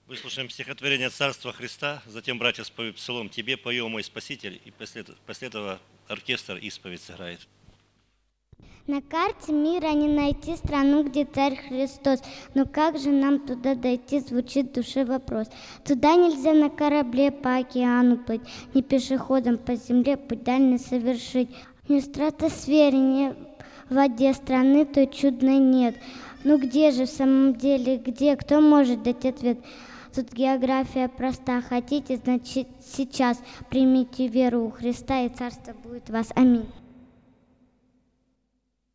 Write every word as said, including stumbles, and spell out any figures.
Выслушаем стихотворение «Царство Христа», затем братья споют псалом «Тебе пою, мой Спаситель», и после, после этого оркестр исповедь сыграет. На карте мира не найти страну, где царь Христос. Но как же нам туда дойти, звучит в душе вопрос. Туда нельзя на корабле по океану плыть, ни пешеходом по земле путь дальний совершить. Ни в стратосфере, ни в воде страны той чудной нет. Ну где же в самом деле, где, кто может дать ответ? Тут география проста. Хотите, значит сейчас примите веру у Христа, и царство будет вас. Аминь.